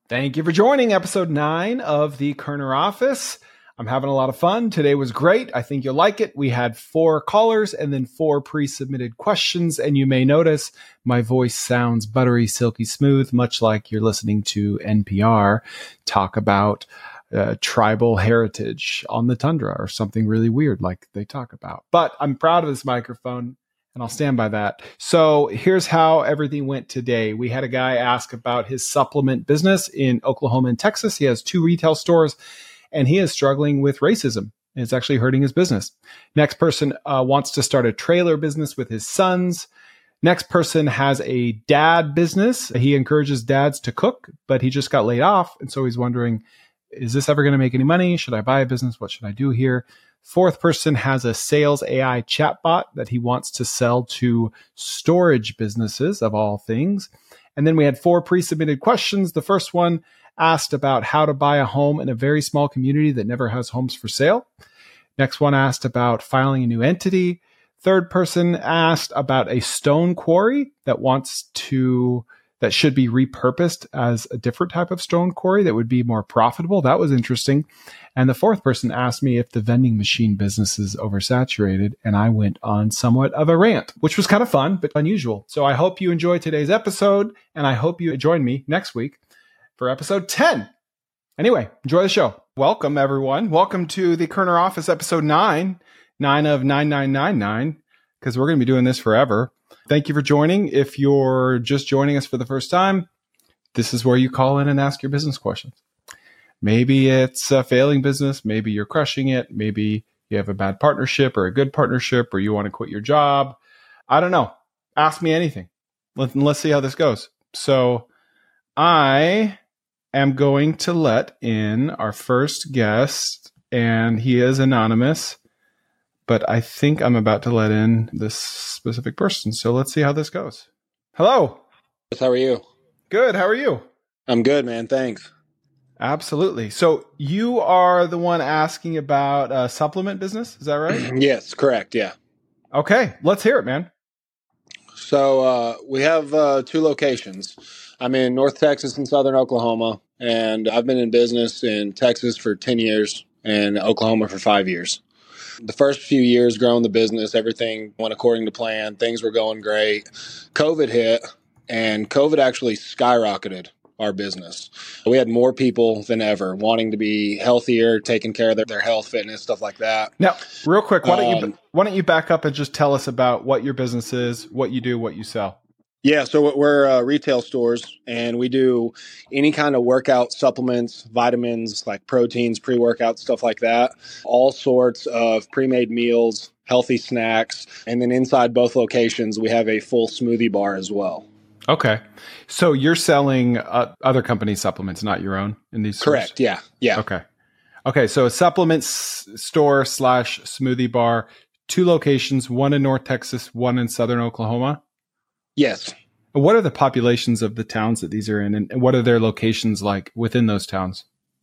Thank you for joining episode 9 of the Kerner Office. I'm having a lot of fun. Today was great. I think you'll like it. We had 4 callers and then 4 pre-submitted questions. And you may notice my voice sounds buttery, silky smooth, much like you're listening to NPR talk about tribal heritage on the tundra or something really weird like they talk about. But I'm proud of this microphone. And I'll stand by that. So here's how everything went today. We had a guy ask about his supplement business in Oklahoma and Texas. He has 2 retail stores, and he is struggling with racism. It's actually hurting his business. Next person wants to start a trailer business with his sons. Next person has a dad business. He encourages dads to cook, but he just got laid off. And so he's wondering, is this ever going to make any money? Should I buy a business? What should I do here? Fourth person has a sales AI chatbot that he wants to sell to storage businesses of all things. And then we had 4 pre-submitted questions. The first one asked about how to buy a home in a very small community that never has homes for sale. Next one asked about filing a new entity. Third person asked about a stone quarry that should be repurposed as a different type of stone quarry that would be more profitable. That was interesting. And the fourth person asked me if the vending machine business is oversaturated. And I went on somewhat of a rant, which was kind of fun, but unusual. So I hope you enjoyed today's episode. And I hope you join me next week for episode 10. Anyway, enjoy the show. Welcome, everyone. Welcome to the Kerner Office, episode 9 of 9999, because we're going to be doing this forever. Thank you for joining. If you're just joining us for the first time, this is where you call in and ask your business questions. Maybe it's a failing business. Maybe you're crushing it. Maybe you have a bad partnership or a good partnership, or you want to quit your job. I don't know. Ask me anything. Let's see how this goes. So I am going to let in our first guest, and he is anonymous. But I think I'm about to let in this specific person. So let's see how this goes. Hello. How are you? Good. How are you? I'm good, man. Thanks. Absolutely. So you are the one asking about a supplement business. Is that right? Yes, correct. Yeah. Okay. Let's hear it, man. So we have 2 locations. I'm in North Texas and Southern Oklahoma, and I've been in business in Texas for 10 years and Oklahoma for 5 years. The first few years growing the business, everything went according to plan. Things were going great. COVID hit, and COVID actually skyrocketed our business. We had more people than ever wanting to be healthier, taking care of their health, fitness, stuff like that. Now, real quick, why don't you back up and just tell us about what your business is, what you do, what you sell? Yeah, so we're retail stores, and we do any kind of workout supplements, vitamins like proteins, pre-workout, stuff like that, all sorts of pre-made meals, healthy snacks, and then inside both locations, we have a full smoothie bar as well. Okay. So you're selling other companies' supplements, not your own in these stores? Correct, yeah. Okay, so a supplement store / smoothie bar, 2 locations, one in North Texas, one in Southern Oklahoma? Yes. What are the populations of the towns that these are in, and what are their locations like within those towns?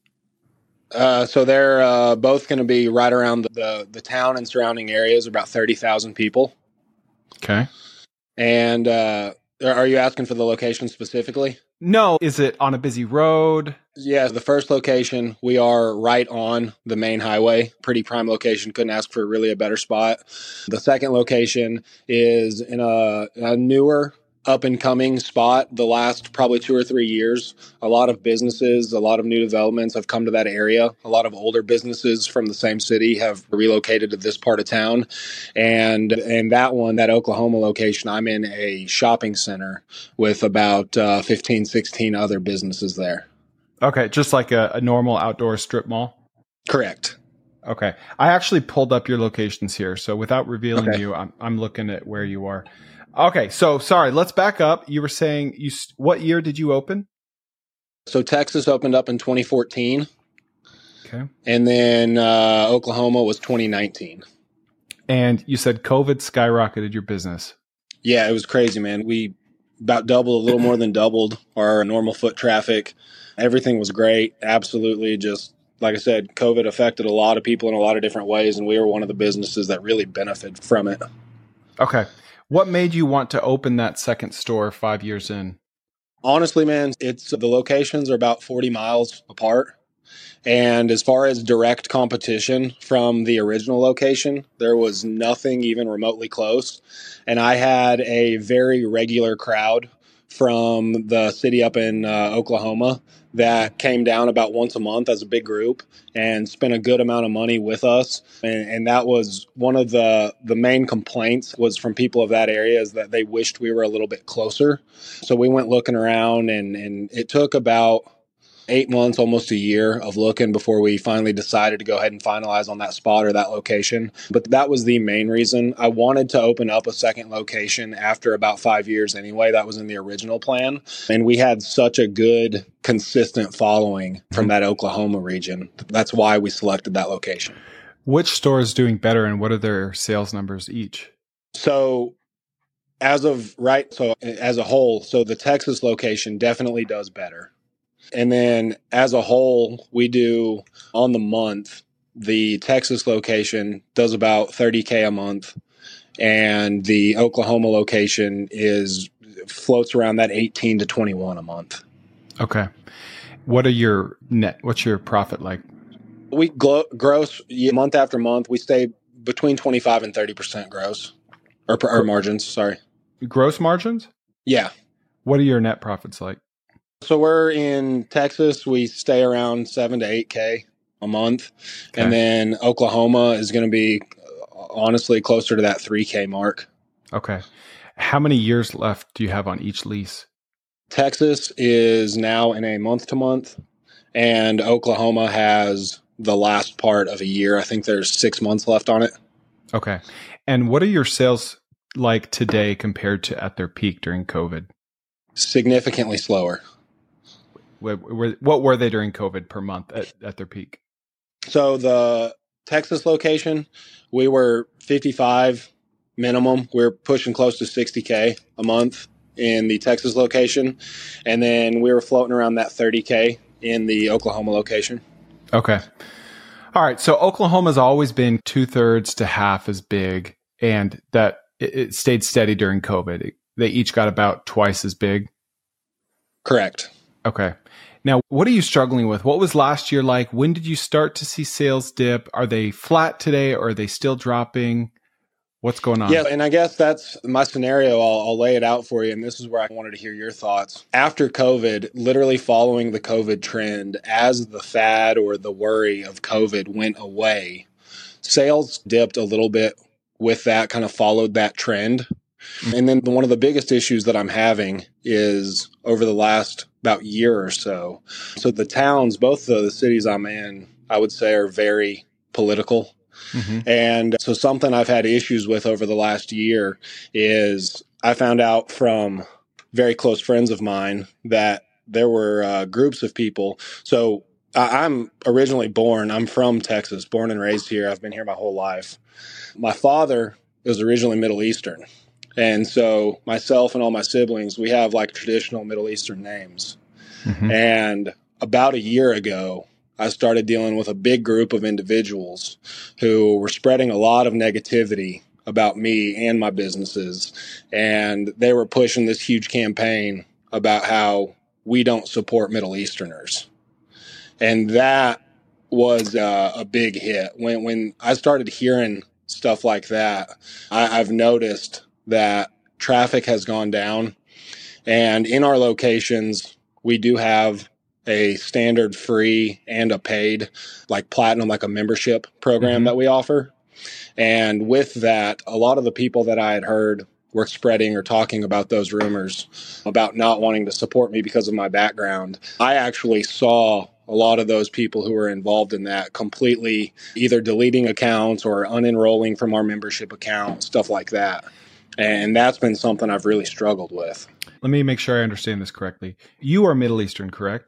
So they're both going to be right around the town and surrounding areas, about 30,000 people. Okay. And are you asking for the location specifically? No. Is it on a busy road? Yeah, the first location, we are right on the main highway. Pretty prime location. Couldn't ask for really a better spot. The second location is in a newer, up-and-coming spot. The last probably 2 or 3 years, a lot of businesses, a lot of new developments have come to that area. A lot of older businesses from the same city have relocated to this part of town. And that one, that Oklahoma location, I'm in a shopping center with about 15, 16 other businesses there. Okay, just like a normal outdoor strip mall? Correct. Okay. I actually pulled up your locations here. So without revealing you, I'm looking at where you are. Okay. So sorry, let's back up. You were saying what year did you open? So Texas opened up in 2014. Okay. And then Oklahoma was 2019. And you said COVID skyrocketed your business. Yeah, it was crazy, man. We about doubled, a little more than doubled our normal foot traffic. Everything was great. Absolutely. Just like I said, COVID affected a lot of people in a lot of different ways, and we were one of the businesses that really benefited from it. Okay. What made you want to open that second store 5 years in? Honestly, man, it's the locations are about 40 miles apart. And as far as direct competition from the original location, there was nothing even remotely close. And I had a very regular crowd from the city up in Oklahoma that came down about once a month as a big group and spent a good amount of money with us. And that was one of the main complaints was from people of that area is that they wished we were a little bit closer. So we went looking around and it took about 8 months, almost a year of looking before we finally decided to go ahead and finalize on that spot or that location. But that was the main reason. I wanted to open up a second location after about 5 years anyway. That was in the original plan. And we had such a good, consistent following from that Oklahoma region. That's why we selected that location. Which store is doing better and what are their sales numbers each? So as a whole, so the Texas location definitely does better. And then as a whole, we do on the month, the Texas location does about $30K a month. And the Oklahoma location floats around that 18 to 21 a month. Okay. What's your profit like? We gross month after month, we stay between 25 and 30% gross or margins. Sorry. Gross margins? Yeah. What are your net profits like? So we're in Texas, we stay around 7 to 8K a month. Okay. And then Oklahoma is going to be honestly closer to that 3K mark. Okay. How many years left do you have on each lease? Texas is now in a month to month and Oklahoma has the last part of a year. I think there's 6 months left on it. Okay. And what are your sales like today compared to at their peak during COVID? Significantly slower. What were they during COVID per month at their peak? So the Texas location, we were 55 minimum. We're pushing close to 60K a month in the Texas location. And then we were floating around that 30K in the Oklahoma location. Okay. All right. So Oklahoma's always been 2/3 to half as big, and that it stayed steady during COVID. They each got about twice as big. Correct. Okay. Now, what are you struggling with? What was last year like? When did you start to see sales dip? Are they flat today or are they still dropping? What's going on? Yeah, and I guess that's my scenario. I'll lay it out for you, and this is where I wanted to hear your thoughts. After COVID, literally following the COVID trend, as the fad or the worry of COVID went away, sales dipped a little bit with that, kind of followed that trend. And then one of the biggest issues that I'm having is over the last about year or so. So the towns, both the cities I'm in, I would say are very political. Mm-hmm. And so something I've had issues with over the last year is I found out from very close friends of mine that there were groups of people. So I'm originally I'm from Texas, born and raised here. I've been here my whole life. My father was originally Middle Eastern. And so myself and all my siblings, we have like traditional Middle Eastern names. Mm-hmm. And about a year ago, I started dealing with a big group of individuals who were spreading a lot of negativity about me and my businesses. And they were pushing this huge campaign about how we don't support Middle Easterners. And that was a big hit. When I started hearing stuff like that, I've noticed that traffic has gone down. And in our locations, we do have a standard free and a paid, like platinum, like a membership program mm-hmm. that we offer. And with that, a lot of the people that I had heard were spreading or talking about those rumors about not wanting to support me because of my background. I actually saw a lot of those people who were involved in that completely either deleting accounts or unenrolling from our membership account, stuff like that. And that's been something I've really struggled with. Let me make sure I understand this correctly. You are Middle Eastern, correct?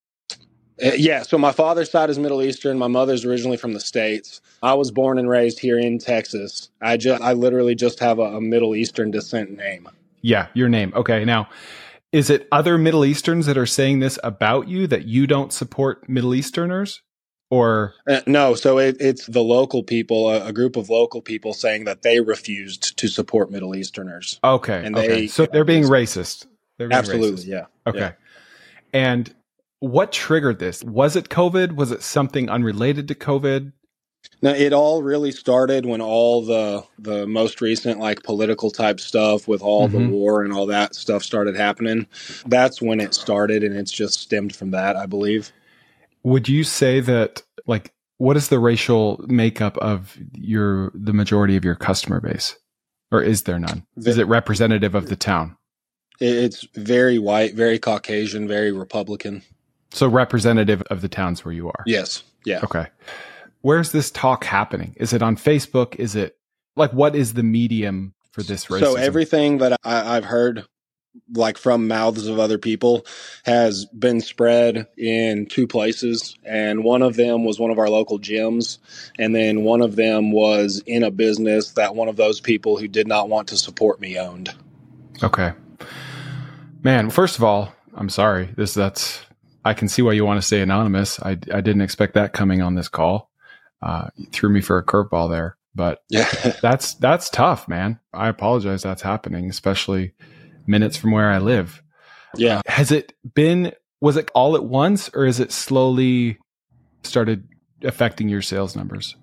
Yeah. So my father's side is Middle Eastern. My mother's originally from the States. I was born and raised here in Texas. I literally just have a Middle Eastern descent name. Yeah, your name. Okay. Now, is it other Middle Easterns that are saying this about you, that you don't support Middle Easterners? Or no, so it's the local people, a group of local people saying that they refused to support Middle Easterners. Okay, and so they're being racist. They're being Absolutely. racist. Yeah. Okay. Yeah. And what triggered this? Was it COVID? Was it something unrelated to COVID? No, it all really started when all the most recent like political type stuff with all the war and all that stuff started happening. That's when it started, and it's just stemmed from that, I believe. Would you say that, like, what is the racial makeup of the majority of your customer base? Or is there none? Is it representative of the town? It's very white, very Caucasian, very Republican. So representative of the towns where you are? Yes. Yeah. Okay. Where's this talk happening? Is it on Facebook? Is it like, what is the medium for this racism? So everything that I've heard, like from mouths of other people, has been spread in two places. And one of them was one of our local gyms. And then one of them was in a business that one of those people who did not want to support me owned. Okay. Man, first of all, I'm sorry. I can see why you want to stay anonymous. I didn't expect that coming on this call. You threw me for a curveball there, but yeah, that's tough, man. I apologize that's happening, especially minutes from where I live. Yeah. Was it all at once, or is it slowly started affecting your sales numbers?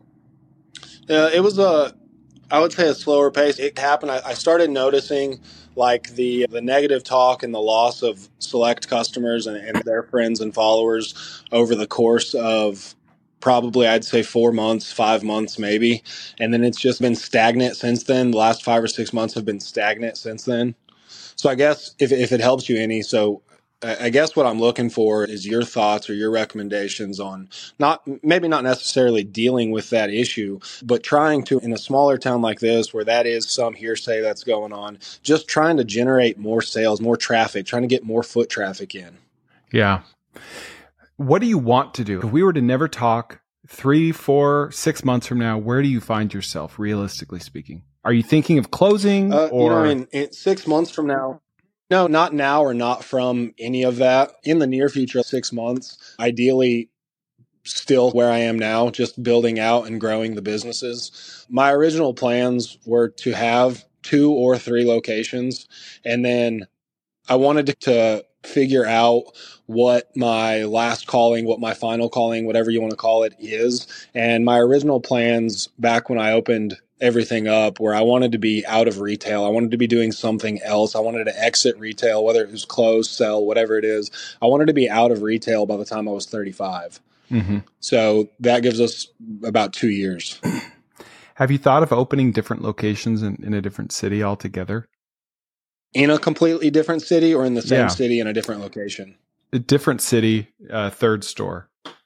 It was I would say a slower pace. It happened. I started noticing like the negative talk and the loss of select customers and their friends and followers over the course of probably, I'd say 4 months, 5 months, maybe. And then it's just been stagnant since then. The last 5 or 6 months have been stagnant since then. So I guess if it helps you any, so I guess what I'm looking for is your thoughts or your recommendations on maybe not necessarily dealing with that issue, but trying to, in a smaller town like this, where that is some hearsay that's going on, just trying to generate more sales, more traffic, trying to get more foot traffic in. Yeah. What do you want to do? If we were to never talk 3, 4, 6 months from now, where do you find yourself, realistically speaking? Are you thinking of closing? In 6 months from now? No, not now or not from any of that. In the near future, 6 months, ideally still where I am now, just building out and growing the businesses. My original plans were to have 2 or 3 locations, and then I wanted to figure out what my last calling, what my final calling, whatever you want to call it, is. And my original plans back when I opened everything up where I wanted to be out of retail. I wanted to be doing something else. I wanted to exit retail, whether it was close, sell, whatever it is. I wanted to be out of retail by the time I was 35. Mm-hmm. So that gives us about 2 years. Have you thought of opening different locations in a different city altogether? In a completely different city or in the same city in a different location? A different city, third store.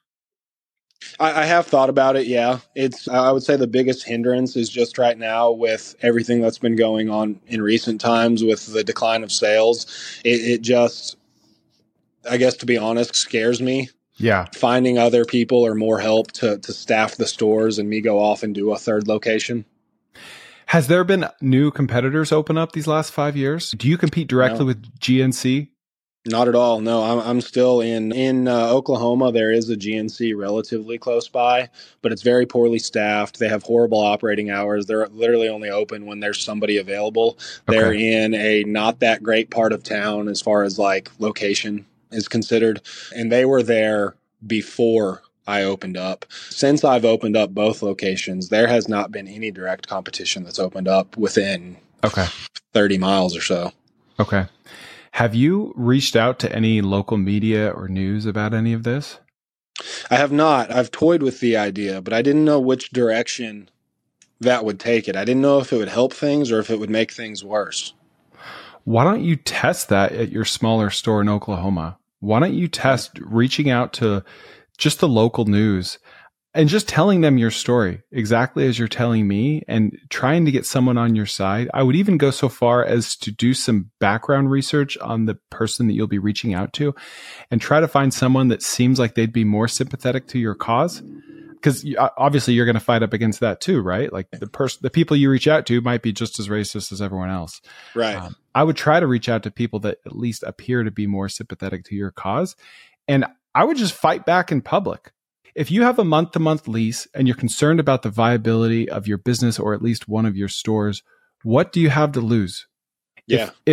I have thought about it, yeah. I would say the biggest hindrance is just right now with everything that's been going on in recent times with the decline of sales. It just, I guess to be honest, scares me. Yeah. Finding other people or more help to staff the stores and me go off and do a third location. Has there been new competitors open up these last 5 years? Do you compete directly with GNC? Not at all. No, I'm still in Oklahoma. There is a GNC relatively close by, but it's very poorly staffed. They have horrible operating hours. They're literally only open when there's somebody available. Okay. They're in a not that great part of town as far as like location is considered. And they were there before I opened up. Since I've opened up both locations, there has not been any direct competition that's opened up within 30 miles or so. Okay. Have you reached out to any local media or news about any of this? I have not. I've toyed with the idea, but I didn't know which direction that would take it. I didn't know if it would help things or if it would make things worse. Why don't you test that at your smaller store in Oklahoma? Why don't you test reaching out to just the local news and just telling them your story exactly as you're telling me and trying to get someone on your side? I would even go so far as to do some background research on the person that you'll be reaching out to and try to find someone that seems like they'd be more sympathetic to your cause. Because obviously you're going to fight up against that too, right? Like the people you reach out to might be just as racist as everyone else. Right. I would try to reach out to people that at least appear to be more sympathetic to your cause. And I would just fight back in public. If you have a month-to-month lease and you're concerned about the viability of your business or at least one of your stores, what do you have to lose? Yeah. If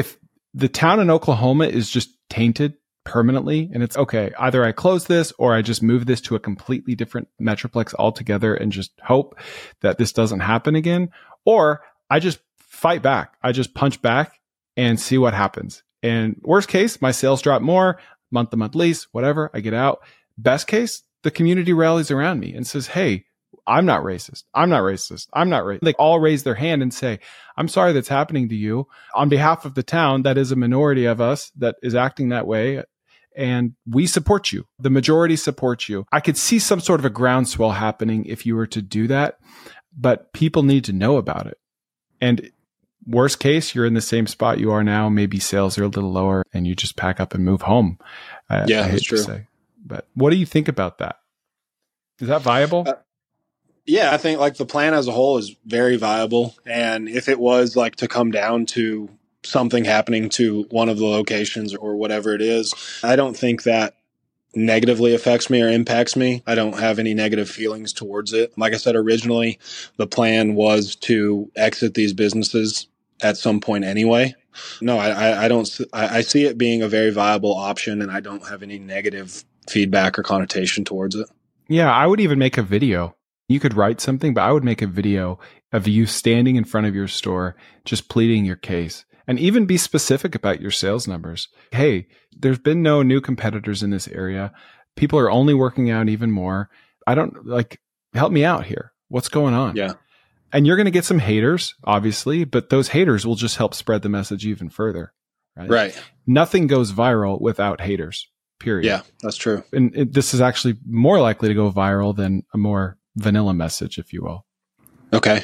the town in Oklahoma is just tainted permanently. And it's okay. Either I close this or I just move this to a completely different Metroplex altogether and just hope that this doesn't happen again. Or I just fight back. I just punch back and see what happens. And worst case, my sales drop more, month to month lease, whatever. I get out. Best case, the community rallies around me and says, hey, I'm not racist. I'm not racist. I'm not racist. They all raise their hand and say, I'm sorry that's happening to you. On behalf of the town, that is a minority of us that is acting that way. And we support you. The majority supports you. I could see some sort of a groundswell happening if you were to do that, but people need to know about it. And worst case, you're in the same spot you are now. Maybe sales are a little lower and you just pack up and move home. Yeah, that's true. But what do you think about that? Is that viable? Yeah, I think like the plan as a whole is very viable. And if it was like to come down to something happening to one of the locations or whatever it is, I don't think that negatively affects me or impacts me. I don't have any negative feelings towards it. Like I said, originally the plan was to exit these businesses at some point anyway. No, I don't. I see it being a very viable option, and I don't have any negative feedback or connotation towards it. Yeah, I would even make a video. You could write something, but I would make a video of you standing in front of your store, just pleading your case, and even be specific about your sales numbers. Hey, there's been no new competitors in this area. People are only working out even more. I don't help me out here. What's going on? Yeah. And you're going to get some haters, obviously, but those haters will just help spread the message even further. Right. Nothing goes viral without haters, period. Yeah, that's true. And this is actually more likely to go viral than a more vanilla message, if you will. Okay.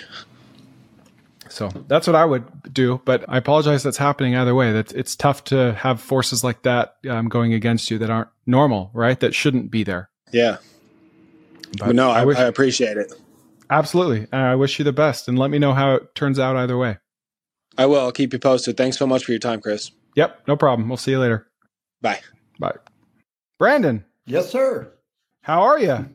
So that's what I would do, but I apologize that's happening either way. It's tough to have forces like that going against you that aren't normal, right? That shouldn't be there. Yeah. But no, I appreciate it. Absolutely. I wish you the best, and let me know how it turns out either way. I will. I'll keep you posted. Thanks so much for your time, Chris. Yep, no problem. We'll see you later. Bye. Bye. Brandon. Yes, sir. How are you?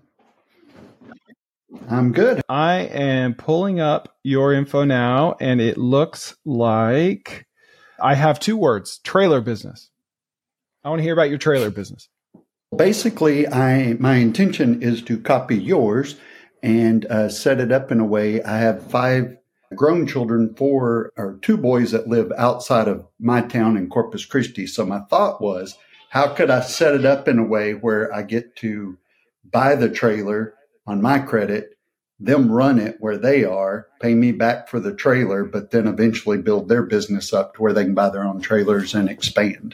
I'm good. I am pulling up your info now, and it looks like I have two words: trailer business. I want to hear about your trailer business. Basically, my intention is to copy yours and set it up in a way. I have 5 grown children, 2 boys that live outside of my town in Corpus Christi. So my thought was, how could I set it up in a way where I get to buy the trailer on my credit, them run it where they are, pay me back for the trailer, but then eventually build their business up to where they can buy their own trailers and expand.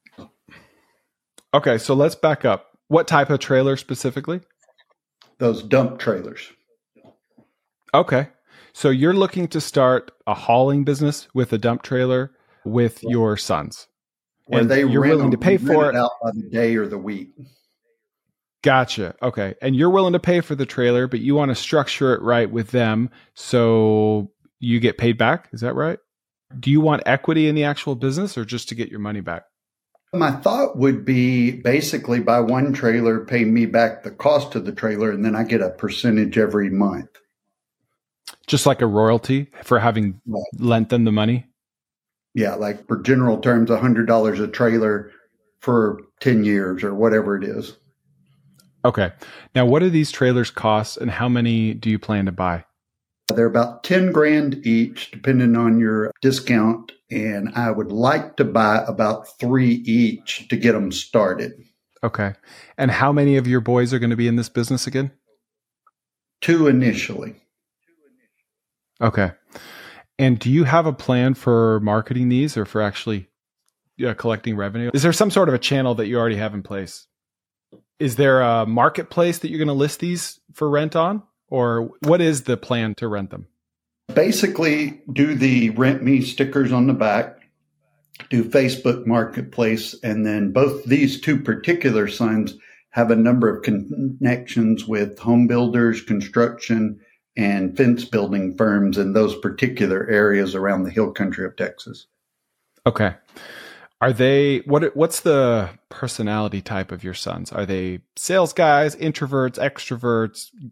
Okay, so let's back up. What type of trailer specifically? Those dump trailers. Okay. So you're looking to start a hauling business with a dump trailer with your sons. Where and they you're willing to pay for it out by the day or the week. Gotcha. Okay. And you're willing to pay for the trailer, but you want to structure it right with them so you get paid back. Is that right? Do you want equity in the actual business or just to get your money back? My thought would be basically buy one trailer, pay me back the cost of the trailer, and then I get a percentage every month. Just like a royalty for having lent them the money? Yeah, like for general terms, $100 a trailer for 10 years or whatever it is. Okay. Now, what do these trailers cost and how many do you plan to buy? They're about 10 grand each, depending on your discount. And I would like to buy about 3 each to get them started. Okay. And how many of your boys are going to be in this business again? 2 initially. Okay. And do you have a plan for marketing these or for actually collecting revenue? Is there some sort of a channel that you already have in place? Is there a marketplace that you're going to list these for rent on? Or what is the plan to rent them? Basically, do the rent me stickers on the back, do Facebook Marketplace, and then both these 2 particular sons have a number of connections with home builders, construction, and fence building firms in those particular areas around the hill country of Texas. Okay. Are they, what's the personality type of your sons? Are they sales guys, introverts, extroverts,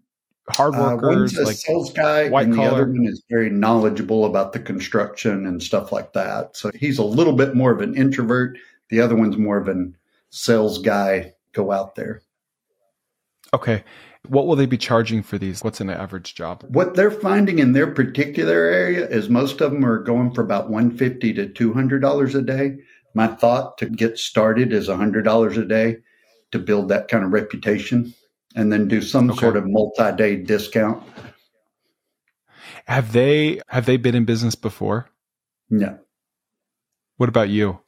hard workers, one's a like sales guy, white and the other collar? one is very knowledgeable about the construction and stuff like that. So he's a little bit more of an introvert. The other one's more of an sales guy, go out there. Okay. What will they be charging for these? What's an average job? What they're finding in their particular area is most of them are going for about $150 to $200 a day. My thought to get started is $100 a day to build that kind of reputation, and then do some sort of multi-day discount. Have they been in business before? No. What about you?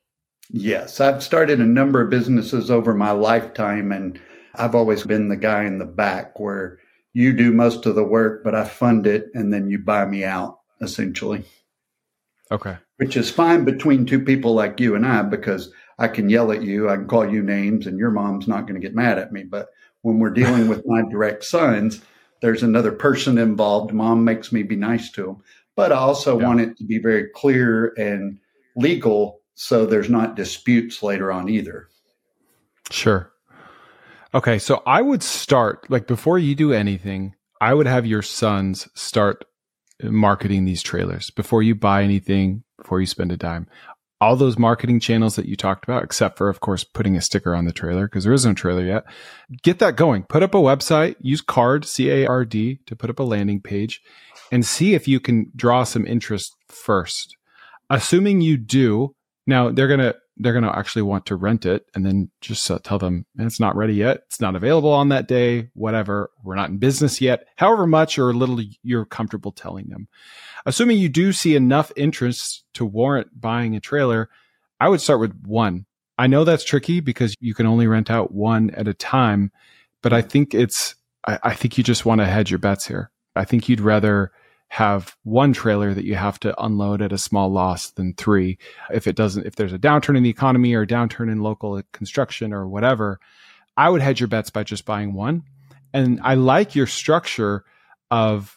Yes, I've started a number of businesses over my lifetime, and I've always been the guy in the back where you do most of the work, but I fund it and then you buy me out, essentially. Okay. Which is fine between two people like you and I, because I can yell at you, I can call you names, and your mom's not going to get mad at me. But when we're dealing with my direct sons, there's another person involved. Mom makes me be nice to them. But I also want it to be very clear and legal so there's not disputes later on either. Sure. Okay. So I would start, like, before you do anything, I would have your sons start marketing these trailers before you buy anything, before you spend a dime. All those marketing channels that you talked about, except for, of course, putting a sticker on the trailer, because there is no trailer yet. Get that going. Put up a website, use CARD, CARD, to put up a landing page, and see if you can draw some interest first. Assuming you do, now they're gonna actually want to rent it, and then just tell them it's not ready yet, it's not available on that day, whatever. We're not in business yet. However much or little you're comfortable telling them. Assuming you do see enough interest to warrant buying a trailer, I would start with one. I know that's tricky because you can only rent out one at a time, but I think I think you just want to hedge your bets here. I think you'd rather have one trailer that you have to unload at a small loss than three. If there's a downturn in the economy or a downturn in local construction or whatever, I would hedge your bets by just buying one. And I like your structure of,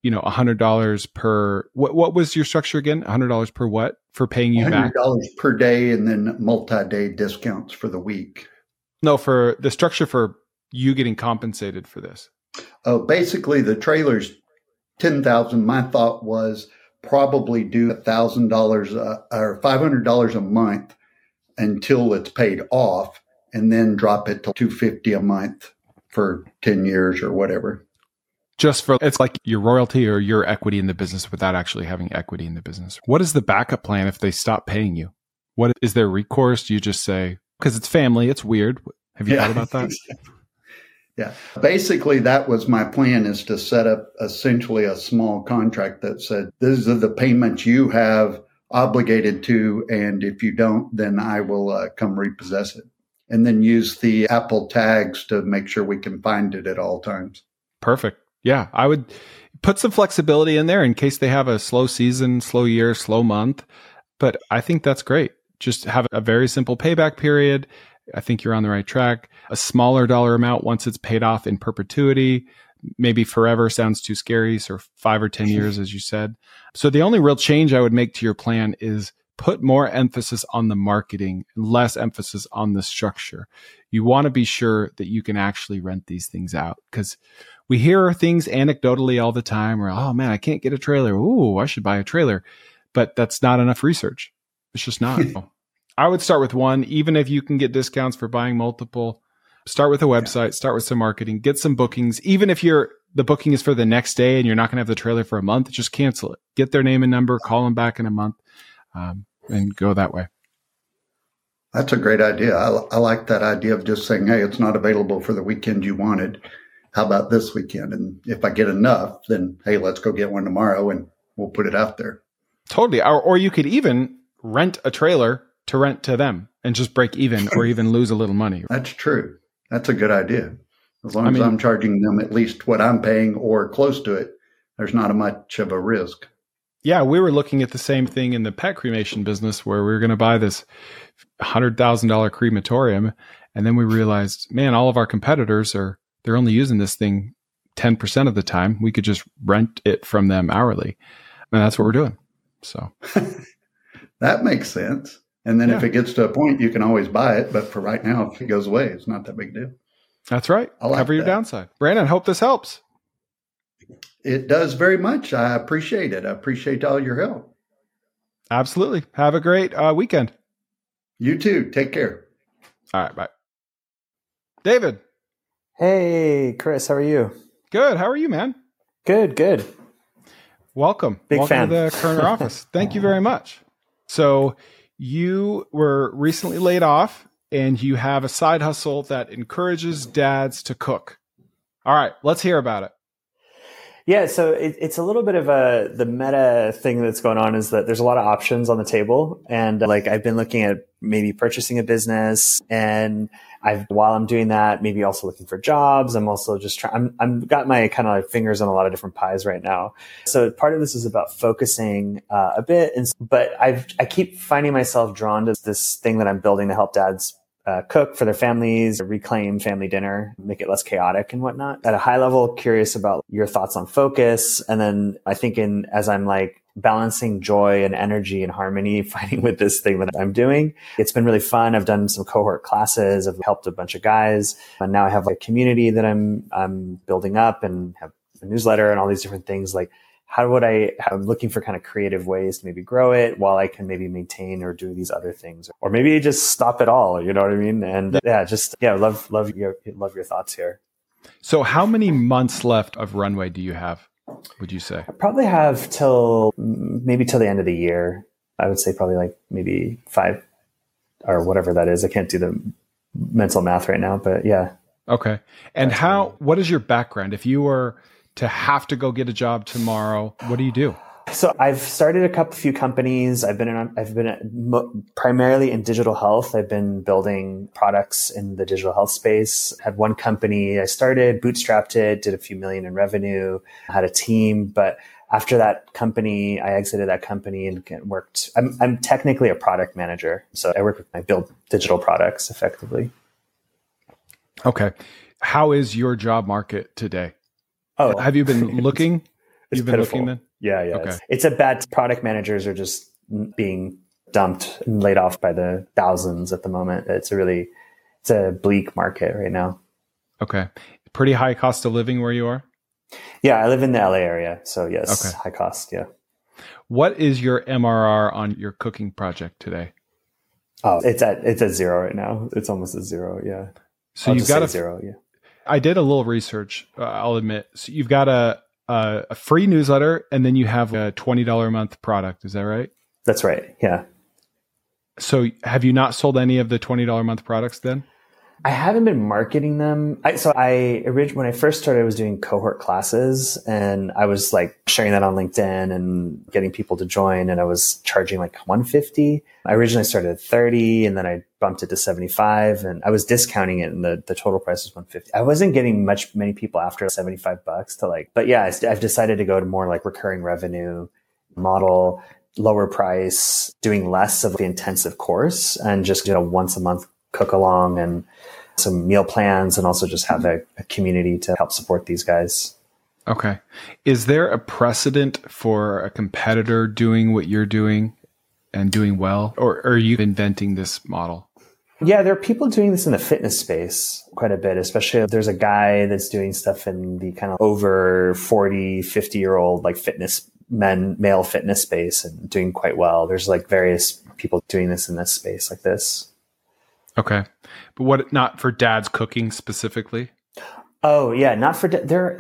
$100 per, what was your structure again? $100 per what? For paying you back? $100 per day and then multi-day discounts for the week. No, for the structure for you getting compensated for this. Oh, basically the trailer's $10,000. My thought was probably do $1,000 or $500 a month until it's paid off, and then drop it to $250 a month for 10 years or whatever. It's like your royalty or your equity in the business without actually having equity in the business. What is the backup plan if they stop paying you? What is there recourse? Do you just say, because it's family, it's weird. Have you thought about that? Yeah. Basically, that was my plan, is to set up essentially a small contract that said, these are the payments you have obligated to, and if you don't, then I will come repossess it. And then use the Apple tags to make sure we can find it at all times. Perfect. Yeah, I would put some flexibility in there in case they have a slow season, slow year, slow month. But I think that's great. Just have a very simple payback period. I think you're on the right track. A smaller dollar amount once it's paid off in perpetuity. Maybe forever sounds too scary. So 5 or 10 years, as you said. So the only real change I would make to your plan is put more emphasis on the marketing and less emphasis on the structure. You want to be sure that you can actually rent these things out, because we hear things anecdotally all the time where, oh man, I can't get a trailer. Ooh, I should buy a trailer. But that's not enough research. It's just not. I would start with one, even if you can get discounts for buying multiple. Start with a website, start with some marketing, get some bookings. Even if the booking is for the next day and you're not going to have the trailer for a month, just cancel it. Get their name and number, call them back in a month, and go that way. That's a great idea. I like that idea of just saying, hey, it's not available for the weekend you wanted. How about this weekend? And if I get enough, then, hey, let's go get one tomorrow and we'll put it out there. Totally. Or you could even rent a trailer to rent to them and just break even or even lose a little money. That's true. That's a good idea. As long as I'm charging them at least what I'm paying or close to it, there's not much of a risk. Yeah, we were looking at the same thing in the pet cremation business where we were going to buy this $100,000 crematorium. And then we realized, man, all of our competitors they're only using this thing 10% of the time. We could just rent it from them hourly. And that's what we're doing. So that makes sense. And then if it gets to a point, you can always buy it. But for right now, if it goes away, it's not that big a deal. That's right. Cover your downside. Brandon, hope this helps. It does very much. I appreciate it. I appreciate all your help. Absolutely. Have a great weekend. You too. Take care. All right. Bye. David. Hey, Chris. How are you? Good. How are you, man? Good. Welcome. Big fan. To the Kerner office. Thank you very much. So you were recently laid off and you have a side hustle that encourages dads to cook. All right. Let's hear about it. Yeah, so it's a little bit of the meta thing that's going on is that there's a lot of options on the table. And like I've been looking at maybe purchasing a business, and while I'm doing that, maybe also looking for jobs. I'm also just trying, I'm got my kind of like fingers on a lot of different pies right now. So part of this is about focusing a bit. But I keep finding myself drawn to this thing that I'm building to help dads cook for their families, reclaim family dinner, make it less chaotic and whatnot. At a high level, curious about your thoughts on focus. And then I think as I'm like balancing joy and energy and harmony, fighting with this thing that I'm doing, it's been really fun. I've done some cohort classes. I've helped a bunch of guys. And now I have a community that I'm building up and have a newsletter and all these different things. Like, I'm looking for kind of creative ways to maybe grow it while I can maybe maintain or do these other things, or maybe just stop it all. You know what I mean? And love your thoughts here. So how many months left of runway do you have, would you say? I probably have till the end of the year. I would say probably like maybe 5 or whatever that is. I can't do the mental math right now, but yeah. Okay. And what is your background? If you were to have to go get a job tomorrow, what do you do? So I've started a few companies. I've been primarily in digital health. I've been building products in the digital health space. Had one company I started, bootstrapped it, did a few million in revenue, had a team. But after that company, I exited that company and worked. I'm technically a product manager. So I build digital products effectively. Okay. How is your job market today? Oh, have you been looking? It's pitiful. Then? Yeah. Okay. It's a bad. Product managers are just being dumped and laid off by the thousands at the moment. It's a bleak market right now. Okay. Pretty high cost of living where you are? Yeah, I live in the LA area. So yes, okay. High cost. Yeah. What is your MRR on your cooking project today? Oh, it's at zero right now. It's almost at zero. Yeah. So you've got zero. Yeah. I did a little research, I'll admit. So you've got a free newsletter, and then you have a $20 a month product. Is that right? That's right. Yeah. So have you not sold any of the $20 a month products then? I haven't been marketing them. When I first started, I was doing cohort classes, and I was like sharing that on LinkedIn and getting people to join, and I was charging like $150. I originally started at $30, and then I bumped it to $75, and I was discounting it, and the total price was $150. I wasn't getting many people after $75 to like, but yeah, I've decided to go to more like recurring revenue model, lower price, doing less of the intensive course, and just, once a month cook along and some meal plans, and also just have a community to help support these guys. Okay. Is there a precedent for a competitor doing what you're doing and doing well, or are you inventing this model? Yeah, there are people doing this in the fitness space quite a bit, especially if there's a guy that's doing stuff in the kind of over 40, 50-year-old like male fitness space and doing quite well. There's like various people doing this in this space like this. Okay. But what, not for dads cooking specifically? Oh yeah, not for,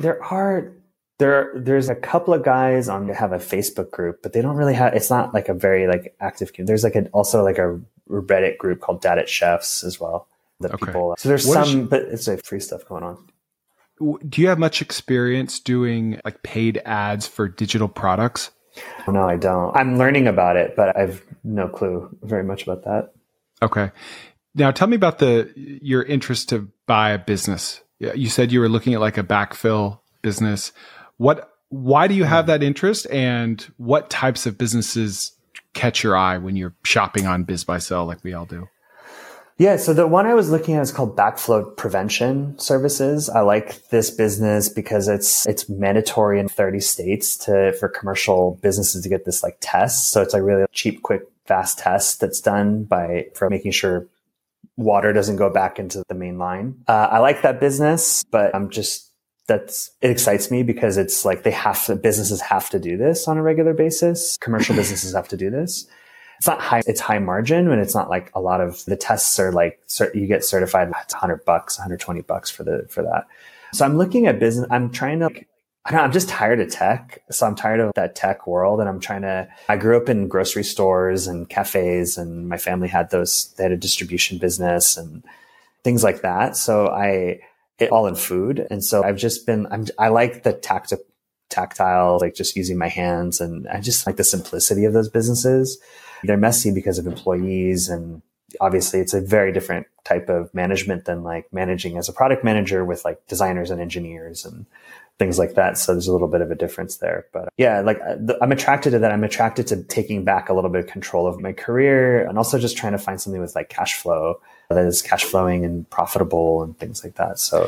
there's a couple of guys that have a Facebook group, but they don't really have, it's not like a very like active community. There's like also like a Reddit group called Dad at Chefs as well. People, so there's but it's like free stuff going on. Do you have much experience doing like paid ads for digital products? No, I don't. I'm learning about it, but I've no clue very much about that. Okay. Now tell me about your interest to buy a business. You said you were looking at like a backfill business. Why do you have that interest, and what types of businesses catch your eye when you're shopping on BizBuySell like we all do? Yeah, so the one I was looking at is called Backflow Prevention Services. I like this business because it's mandatory in 30 states for commercial businesses to get this like test. So it's like really cheap, quick, fast test that's done for making sure water doesn't go back into the main line. I like that business, but I'm just it excites me because it's like businesses have to do this on a regular basis. Commercial businesses have to do this. It's not high, it's high margin, and it's not like a lot of the tests are like, you get certified, it's $100, $120 for that. So I'm looking at business. I'm trying to, I'm just tired of tech. So I'm tired of that tech world. And I grew up in grocery stores and cafes, and my family they had a distribution business and things like that. So all in food. And so I like the tactile, like just using my hands. And I just like the simplicity of those businesses. They're messy because of employees. And obviously it's a very different type of management than like managing as a product manager with like designers and engineers and things like that. So there's a little bit of a difference there. But yeah, like I'm attracted to that. I'm attracted to taking back a little bit of control of my career, and also just trying to find something with like cash flow that is cash flowing and profitable and things like that. So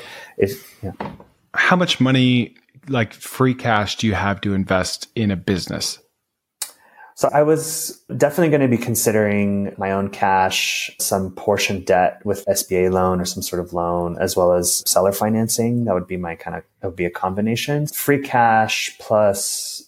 How much money, like free cash, do you have to invest in a business? So I was definitely going to be considering my own cash, some portion debt with SBA loan or some sort of loan, as well as seller financing. That would be that would be a combination. Free cash plus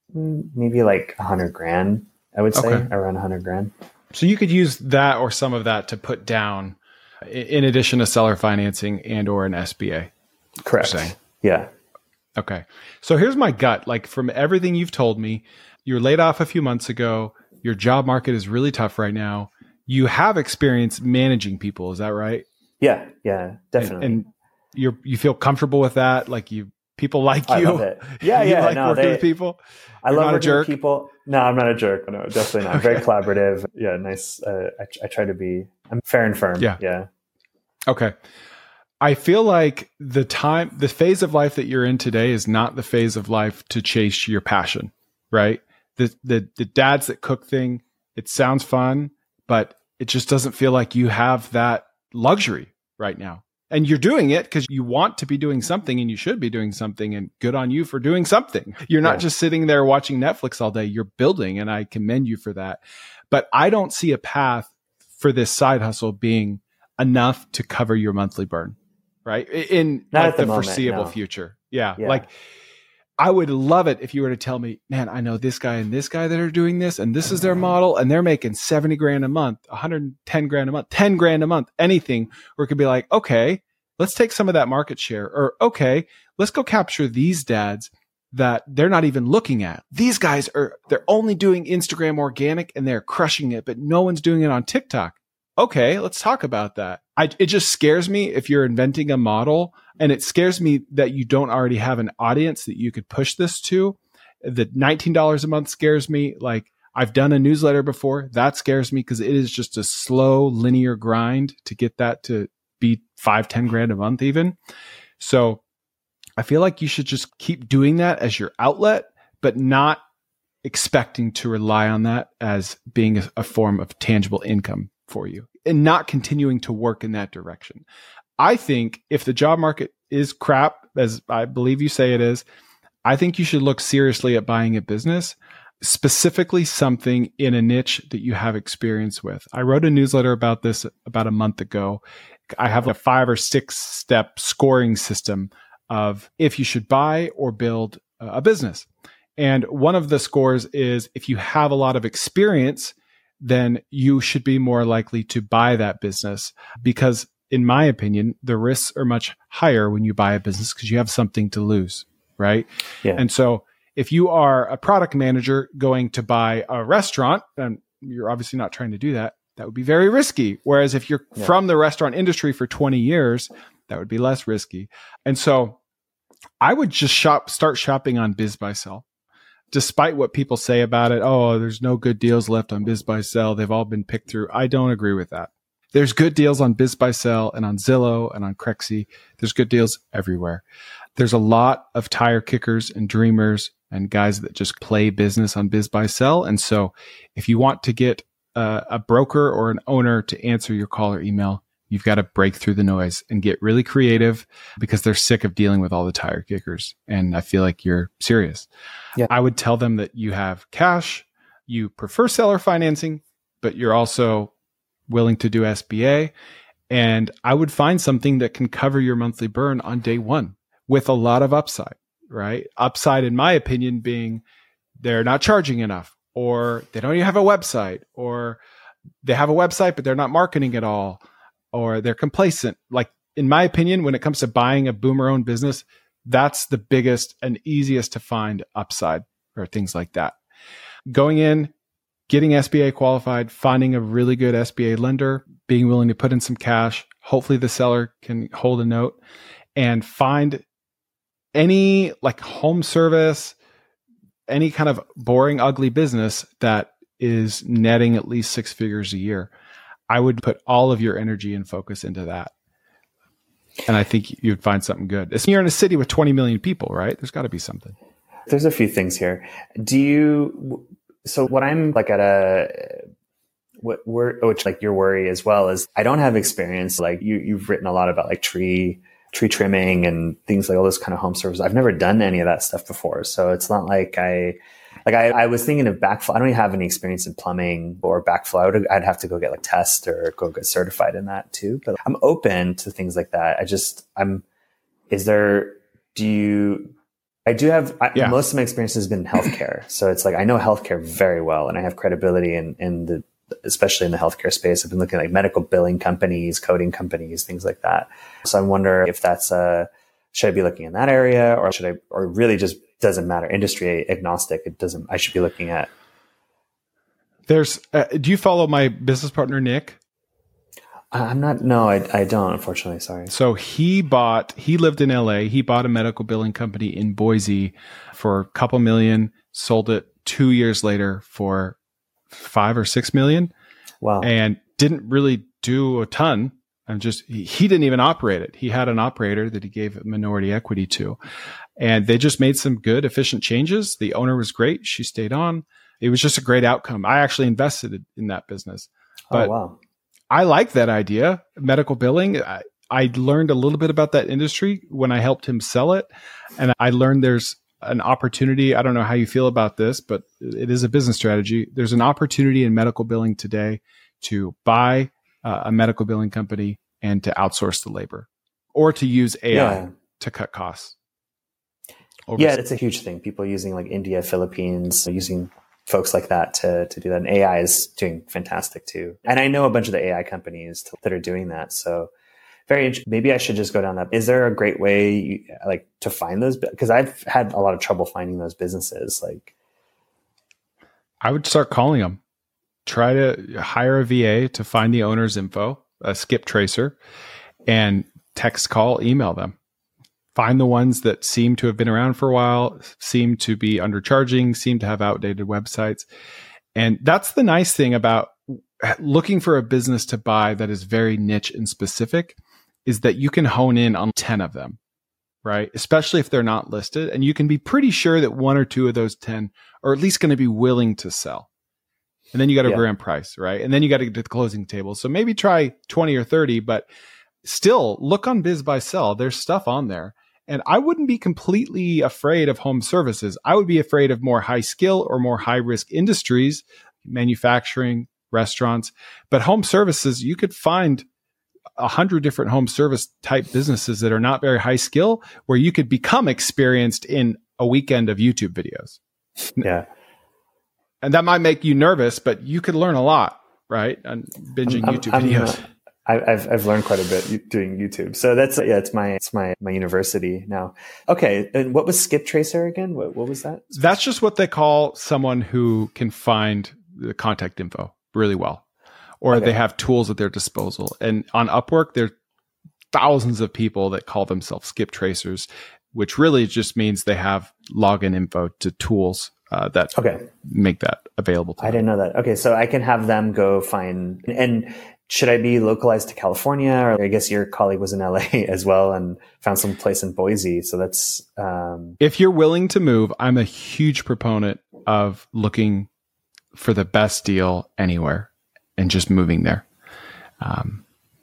maybe like $100,000, I would say, around $100,000. So you could use that or some of that to put down in addition to seller financing and or an SBA. Correct. Yeah. Okay. So here's my gut. Like from everything you've told me, you were laid off a few months ago. Your job market is really tough right now. You have experience managing people. Is that right? Yeah, definitely. And you feel comfortable with that? Like people like you? I love it. Yeah, you like working with people? I love working with people. No, I'm not a jerk. No, definitely not. I'm very collaborative. Yeah, nice. I try to be, I'm fair and firm. Yeah. Okay. I feel like the phase of life that you're in today is not the phase of life to chase your passion, right? The dads that cook thing, it sounds fun, but it just doesn't feel like you have that luxury right now. And you're doing it because you want to be doing something, and you should be doing something, and good on you for doing something. You're not just sitting there watching Netflix all day. You're building, and I commend you for that. But I don't see a path for this side hustle being enough to cover your monthly burn, right? In like the foreseeable future. Yeah. Like I would love it if you were to tell me, man, I know this guy and this guy that are doing this, and this is their model, and they're making $70,000 a month, $110,000 a month, $10,000 a month, anything, where it could be like, okay, let's take some of that market share, or okay, let's go capture these dads that they're not even looking at. These guys they're only doing Instagram organic and they're crushing it, but no one's doing it on TikTok. Okay, let's talk about that. It just scares me if you're inventing a model, and it scares me that you don't already have an audience that you could push this to. The $19 a month scares me. Like I've done a newsletter before. That scares me because it is just a slow linear grind to get that to be $5,000-$10,000 a month even. So I feel like you should just keep doing that as your outlet, but not expecting to rely on that as being a form of tangible income for you, and not continuing to work in that direction. I think if the job market is crap, as I believe you say it is, I think you should look seriously at buying a business, specifically something in a niche that you have experience with. I wrote a newsletter about this about a month ago. I have a 5 or 6 step scoring system of if you should buy or build a business. And one of the scores is if you have a lot of experience, then you should be more likely to buy that business, because in my opinion, the risks are much higher when you buy a business because you have something to lose, right? Yeah. And so if you are a product manager going to buy a restaurant, and you're obviously not trying to do that, that would be very risky. Whereas if you're from the restaurant industry for 20 years, that would be less risky. And so I would just start shopping on BizBuySell. Despite what people say about it, oh, there's no good deals left on BizBuySell. They've all been picked through. I don't agree with that. There's good deals on BizBuySell and on Zillow and on Crexi. There's good deals everywhere. There's a lot of tire kickers and dreamers and guys that just play business on BizBuySell. And so if you want to get a broker or an owner to answer your call or email, you've got to break through the noise and get really creative, because they're sick of dealing with all the tire kickers. And I feel like you're serious. Yeah. I would tell them that you have cash, you prefer seller financing, but you're also willing to do SBA. And I would find something that can cover your monthly burn on day one. with a lot of upside, right? Upside, in my opinion, being they're not charging enough, or they don't even have a website, or they have a website, but they're not marketing at all, or they're complacent. Like, in my opinion, when it comes to buying a boomer-owned business, that's the biggest and easiest to find upside, or things like that. Going in, getting SBA qualified, finding a really good SBA lender, being willing to put in some cash. Hopefully the seller can hold a note, and find any like home service, any kind of boring, ugly business that is netting at least 6 figures a year. I would put all of your energy and focus into that. And I think you'd find something good. You're in a city with 20 million people, right? There's got to be something. There's a few things here. So what I'm like which like your worry as well is I don't have experience. Like you've written a lot about like tree trimming and things like all those kind of home services. I've never done any of that stuff before. So it's not like I was thinking of backflow. I don't even have any experience in plumbing or backflow. I'd have to go get like tests or go get certified in that too. But I'm open to things like that. Most of my experience has been in healthcare. So it's like, I know healthcare very well, and I have credibility especially in the healthcare space. I've been looking at like medical billing companies, coding companies, things like that. So I wonder if should I be looking in that area, or really just doesn't matter, industry agnostic. I should be looking at. Do you follow my business partner, Nick? I'm not. No, I don't, unfortunately. Sorry. So he lived in LA. He bought a medical billing company in Boise for a couple million, sold it 2 years later for 5 or 6 million. Wow. And didn't really do a ton. And he didn't even operate it. He had an operator that he gave minority equity to, and they just made some good, efficient changes. The owner was great. She stayed on. It was just a great outcome. I actually invested in that business. But wow. I like that idea. Medical billing. I learned a little bit about that industry when I helped him sell it. And I learned there's an opportunity. I don't know how you feel about this, but it is a business strategy. There's an opportunity in medical billing today to buy a medical billing company and to outsource the labor, or to use AI to cut costs. Yeah, it's a huge thing. People using like India, Philippines, using folks like that to do that. And AI is doing fantastic too. And I know a bunch of the AI companies that are doing that. So maybe I should just go down that. Is there a great way to find those? Because I've had a lot of trouble finding those businesses. Like, I would start calling them. Try to hire a VA to find the owner's info, a skip tracer, and text, call, email them. Find the ones that seem to have been around for a while, seem to be undercharging, seem to have outdated websites. And that's the nice thing about looking for a business to buy that is very niche and specific, is that you can hone in on 10 of them, right? Especially if they're not listed. And you can be pretty sure that 1 or 2 of those 10 are at least going to be willing to sell. And then you got to agree on price, right? And then you got to get to the closing table. So maybe try 20 or 30, but still look on BizBuySell. There's stuff on there. And I wouldn't be completely afraid of home services. I would be afraid of more high skill or more high risk industries, manufacturing, restaurants. But home services, you could find 100 different home service type businesses that are not very high skill, where you could become experienced in a weekend of YouTube videos. Yeah. And that might make you nervous, but you could learn a lot, right? On binging YouTube videos. I've learned quite a bit doing YouTube. So it's my university now. Okay. And what was Skip Tracer again? What was that? That's just what they call someone who can find the contact info really well, or they have tools at their disposal. And on Upwork, there are thousands of people that call themselves Skip Tracers, which really just means they have login info to tools that make that available to them. I didn't know that. Okay. So I can have them go find, and should I be localized to California? Or I guess your colleague was in LA as well and found some place in Boise. So that's, if you're willing to move, I'm a huge proponent of looking for the best deal anywhere and just moving there. I'm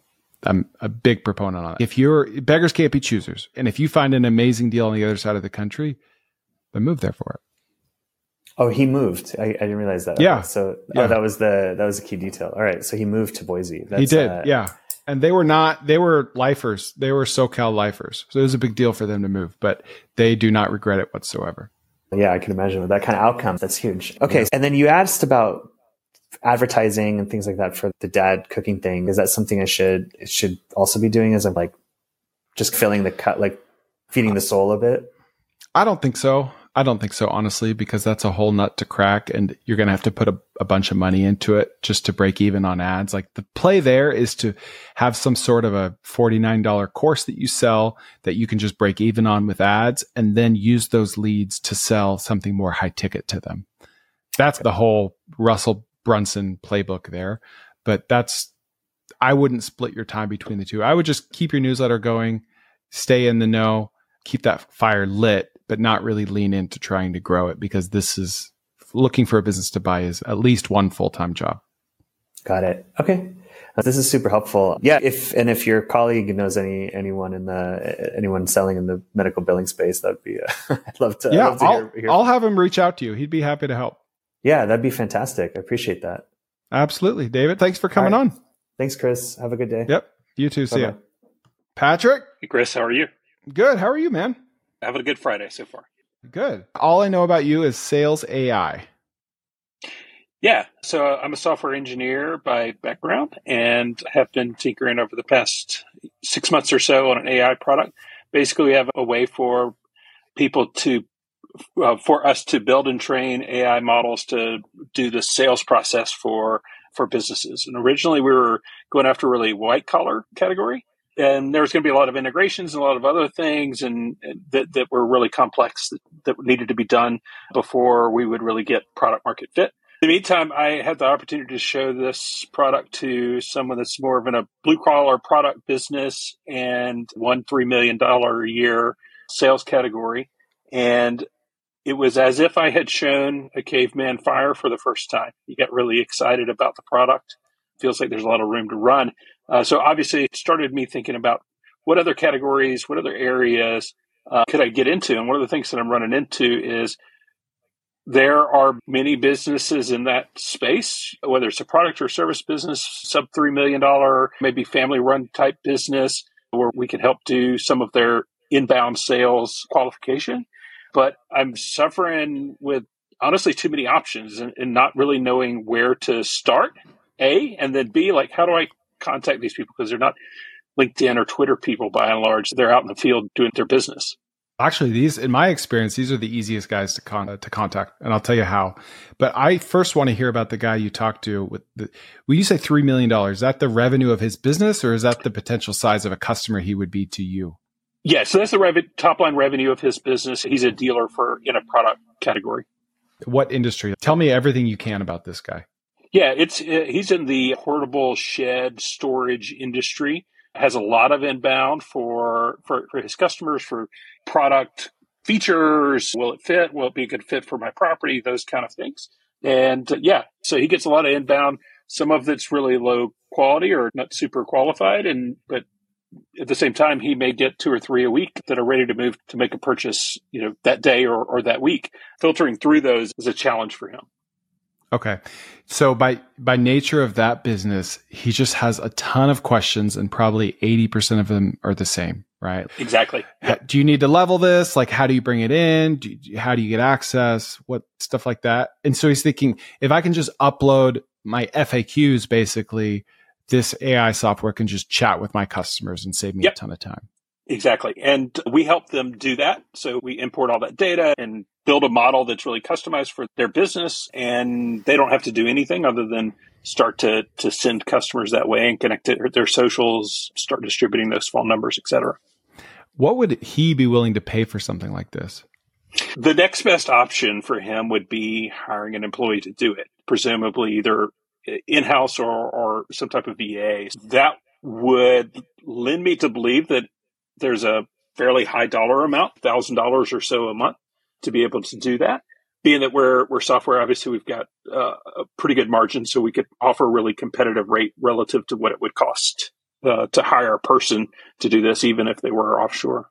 a big proponent on it. Beggars can't be choosers. And if you find an amazing deal on the other side of the country, then move there for it. Oh, he moved. I didn't realize that. Yeah. Okay. So that was the key detail. All right. So he moved to Boise. He did. Yeah. And they were lifers. They were SoCal lifers. So it was a big deal for them to move, but they do not regret it whatsoever. Yeah, I can imagine with that kind of outcome. That's huge. Okay. Yeah. And then you asked about advertising and things like that for the dad cooking thing. Is that something I should also be doing as I'm like just filling the cut, like feeding the soul a bit? I don't think so. Honestly, because that's a whole nut to crack and you're going to have to put a bunch of money into it just to break even on ads. Like the play there is to have some sort of a $49 course that you sell that you can just break even on with ads and then use those leads to sell something more high ticket to them. That's the whole Russell Brunson playbook there. But I wouldn't split your time between the two. I would just keep your newsletter going, stay in the know, keep that fire lit, but not really lean into trying to grow it because this is looking for a business to buy is at least one full-time job. Got it. Okay. This is super helpful. Yeah. If your colleague knows anyone selling in the medical billing space, that'd be, I'd love to. Yeah. I'd love to hear I'll have him reach out to you. He'd be happy to help. Yeah. That'd be fantastic. I appreciate that. Absolutely. David, thanks for coming on. Thanks, Chris. Have a good day. Yep. You too. See ya. Patrick. Hey, Chris, how are you? Good. How are you, man? Having a good Friday so far. Good. All I know about you is sales AI. Yeah. So I'm a software engineer by background and have been tinkering over the past 6 months or so on an AI product. Basically, we have a way for people for us to build and train AI models to do the sales process for businesses. And originally we were going after really white collar category. And there was going to be a lot of integrations and a lot of other things and that were really complex that needed to be done before we would really get product market fit. In the meantime, I had the opportunity to show this product to someone that's more of in a blue collar product business and won $3 million a year sales category. And it was as if I had shown a caveman fire for the first time. You get really excited about the product. Feels like there's a lot of room to run. So obviously it started me thinking about what other categories, what other areas could I get into? And one of the things that I'm running into is there are many businesses in that space, whether it's a product or service business, sub $3 million, maybe family run type business, where we can help do some of their inbound sales qualification. But I'm suffering with honestly too many options and not really knowing where to start, A, and then B, like how do I contact these people? Because they're not LinkedIn or Twitter people by and large. They're out in the field doing their business. Actually, in my experience, these are the easiest guys to contact, and I'll tell you how. But I first want to hear about the guy you talked to when you say $3 million, is that the revenue of his business or is that the potential size of a customer he would be to you? Yeah, so that's the top line revenue of his business. He's a dealer in a product category. What industry? Tell me everything you can about this guy. Yeah, he's in the portable shed storage industry. Has a lot of inbound for his customers for product features. Will it fit? Will it be a good fit for my property? Those kind of things. And so he gets a lot of inbound. Some of it's really low quality or not super qualified, but at the same time, he may get 2 or 3 a week that are ready to move to make a purchase, that day or that week. Filtering through those is a challenge for him. Okay. So by nature of that business, he just has a ton of questions and probably 80% of them are the same, right? Exactly. Yep. Do you need to level this? Like, how do you bring it in? How do you get access? What stuff like that? And so he's thinking, if I can just upload my FAQs, basically, this AI software can just chat with my customers and save me a ton of time. Exactly. And we help them do that. So we import all that data and build a model that's really customized for their business. And they don't have to do anything other than start to send customers that way and connect to their socials, start distributing those phone numbers, et cetera. What would he be willing to pay for something like this? The next best option for him would be hiring an employee to do it, presumably either in-house or some type of VA. That would lend me to believe that there's a fairly high dollar amount, $1,000 or so a month, to be able to do that. Being that we're software, obviously we've got a pretty good margin, so we could offer a really competitive rate relative to what it would cost to hire a person to do this, even if they were offshore.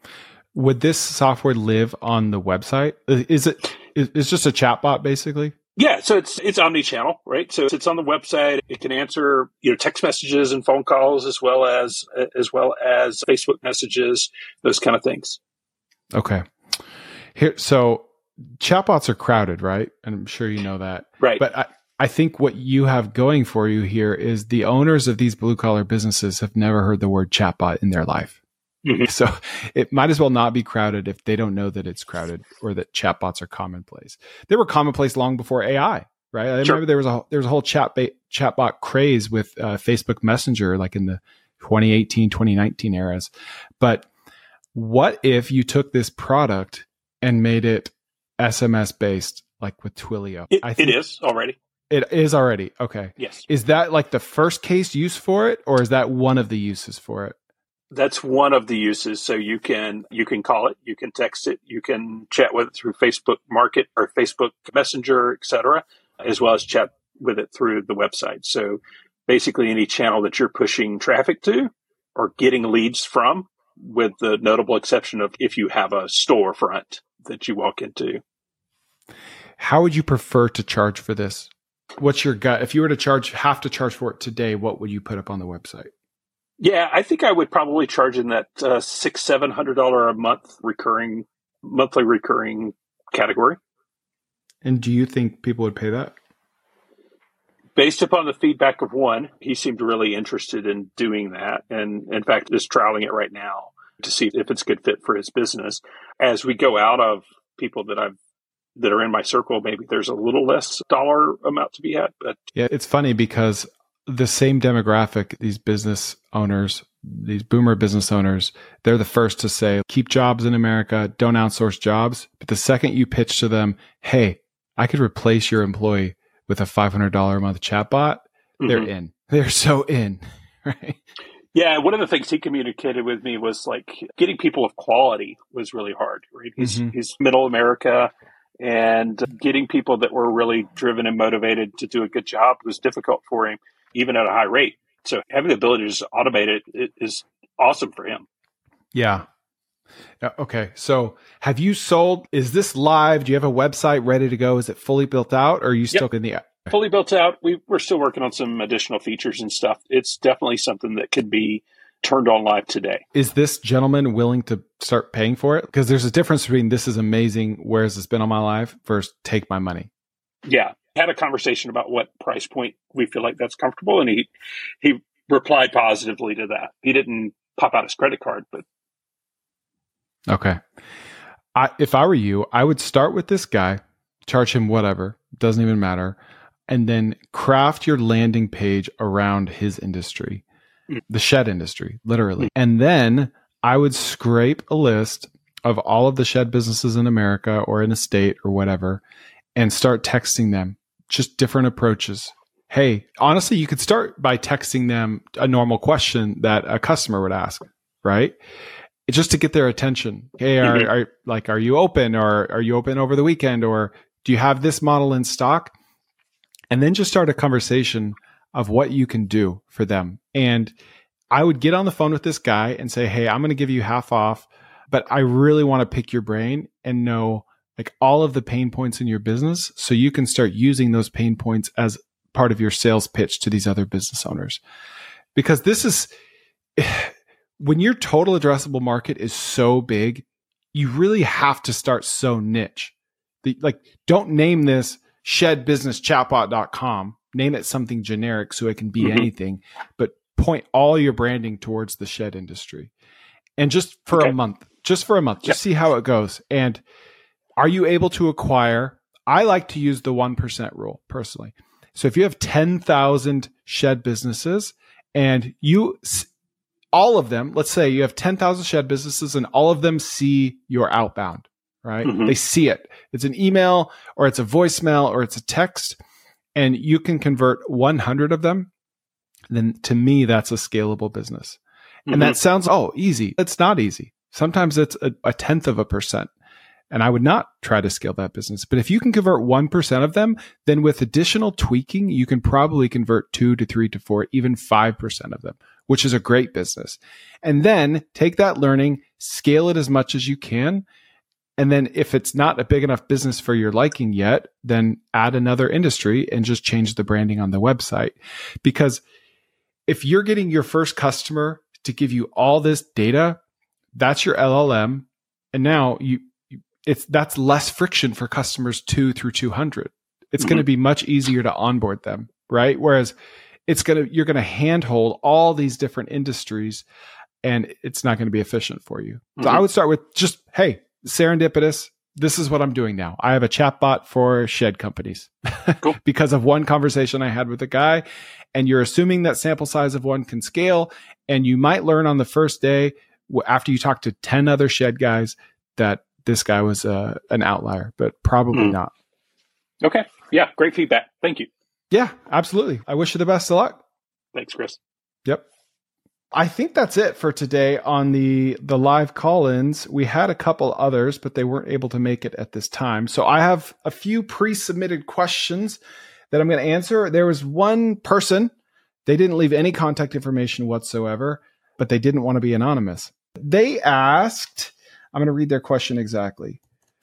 Would this software live on the website? It's just a chatbot, basically? Yeah, so it's omni-channel, right? So it's on the website. It can answer text messages and phone calls as well as Facebook messages, those kind of things. Okay. Here, so chatbots are crowded, right? And I'm sure you know that. Right. But I think what you have going for you here is the owners of these blue collar businesses have never heard the word chatbot in their life. Mm-hmm. So it might as well not be crowded if they don't know that it's crowded or that chatbots are commonplace. They were commonplace long before AI, right? I remember there was a whole chatbot craze with Facebook Messenger, like in the 2018, 2019 eras. But what if you took this product and made it SMS based, like with Twilio? It is already. It is already. Okay. Yes. Is that like the first case use for it, or is that one of the uses for it? That's one of the uses. So you can call it, you can text it, you can chat with it through Facebook Market or Facebook Messenger, etc., as well as chat with it through the website. So basically any channel that you're pushing traffic to or getting leads from, with the notable exception of if you have a storefront that you walk into. How would you prefer to charge for this? What's your gut? If you were to have to charge for it today, what would you put up on the website? Yeah, I think I would probably charge in that $600-700 a month monthly recurring category. And do you think people would pay that? Based upon the feedback of one, he seemed really interested in doing that, and in fact is trialing it right now to see if it's a good fit for his business. As we go out of people that are in my circle, maybe there's a little less dollar amount to be had. But yeah, it's funny because the same demographic, these business owners, these boomer business owners, they're the first to say, keep jobs in America, don't outsource jobs. But the second you pitch to them, hey, I could replace your employee with a $500 a month chatbot, they're in. They're so in, right? Yeah, one of the things he communicated with me was like getting people of quality was really hard, right? He's middle America, and getting people that were really driven and motivated to do a good job was difficult for him, even at a high rate. So having the ability to just automate it is awesome for him. Yeah. Okay. So have you sold? Is this live? Do you have a website ready to go? Is it fully built out, or are you still in the app? Fully built out. We're still working on some additional features and stuff. It's definitely something that could be turned on live today. Is this gentleman willing to start paying for it? Because there's a difference between this is amazing, where has this been on my life, versus take my money. Yeah. Had a conversation about what price point we feel like that's comfortable. And he replied positively to that. He didn't pop out his credit card, but. Okay. If I were you, I would start with this guy, charge him whatever, doesn't even matter, and then craft your landing page around his industry, the shed industry, literally. And then I would scrape a list of all of the shed businesses in America or in a state or whatever, and start texting them just different approaches. Hey, honestly, you could start by texting them a normal question that a customer would ask, right? Just to get their attention. Hey, are you open, or are you open over the weekend, or do you have this model in stock? And then just start a conversation of what you can do for them. And I would get on the phone with this guy and say, hey, I'm going to give you half off, but I really want to pick your brain and know like all of the pain points in your business, so you can start using those pain points as part of your sales pitch to these other business owners. Because this is, when your total addressable market is so big, you really have to start so niche. Don't name this shedbusinesschatbot.com. Name it something generic so it can be anything, but point all your branding towards the shed industry. And just for a month, just see how it goes. And are you able to acquire? I like to use the 1% rule personally. So if you have 10,000 shed businesses and all of them, let's say you have 10,000 shed businesses and all of them see your outbound, right? They see it. It's an email or it's a voicemail or it's a text, and you can convert 100 of them. Then to me, that's a scalable business. And that sounds, easy. It's not easy. Sometimes it's a 0.1%. And I would not try to scale that business. But if you can convert 1% of them, then with additional tweaking, you can probably convert 2 to 3 to 4, even 5% of them, which is a great business. And then take that learning, scale it as much as you can, And then if it's not a big enough business for your liking yet, then add another industry and just change the branding on the website. Because if you're getting your first customer to give you all this data, that's your LLM. And now that's less friction for customers 2 through 200. It's going to be much easier to onboard them, right? Whereas you're going to handhold all these different industries and it's not going to be efficient for you. So I would start with just, hey, serendipitous. This is what I'm doing now. I have a chatbot for shed companies cool. Because of one conversation I had with a guy, and you're assuming that sample size of one can scale. And you might learn on the first day after you talk to 10 other shed guys that this guy was an outlier, but probably not. Okay. Yeah. Great feedback. Thank you. Yeah, absolutely. I wish you the best of luck. Thanks, Chris. Yep. I think that's it for today on the live call-ins. We had a couple others, but they weren't able to make it at this time. So I have a few pre-submitted questions that I'm going to answer. There was one person, they didn't leave any contact information whatsoever, but they didn't want to be anonymous. They asked, I'm going to read their question exactly.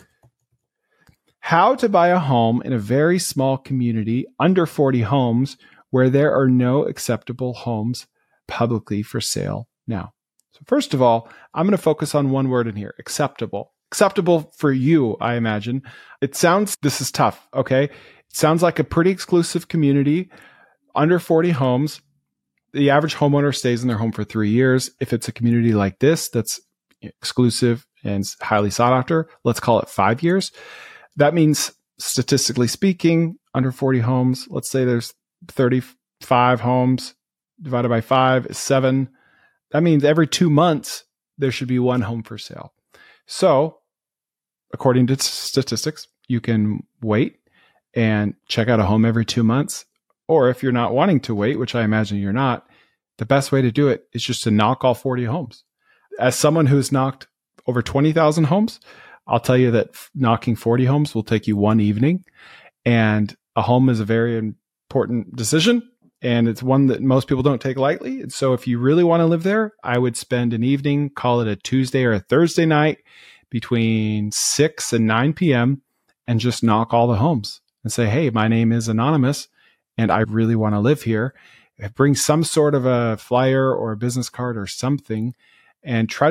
How to buy a home in a very small community, under 40 homes, where there are no acceptable homes publicly for sale now. So first of all, I'm going to focus on one word in here, acceptable. Acceptable for you, I imagine. This is tough, okay? It sounds like a pretty exclusive community, under 40 homes. The average homeowner stays in their home for 3 years. If it's a community like this, that's exclusive and highly sought after, let's call it 5 years. That means, statistically speaking, under 40 homes, let's say there's 35 homes, divided by 5 is 7. That means every 2 months, there should be one home for sale. So, according to statistics, you can wait and check out a home every 2 months. Or if you're not wanting to wait, which I imagine you're not, the best way to do it is just to knock all 40 homes. As someone who's knocked over 20,000 homes, I'll tell you that knocking 40 homes will take you one evening. And a home is a very important decision. And it's one that most people don't take lightly. And so if you really want to live there, I would spend an evening, call it a Tuesday or a Thursday night between 6 and 9 p.m. and just knock all the homes and say, hey, my name is Anonymous and I really want to live here. Bring some sort of a flyer or a business card or something and try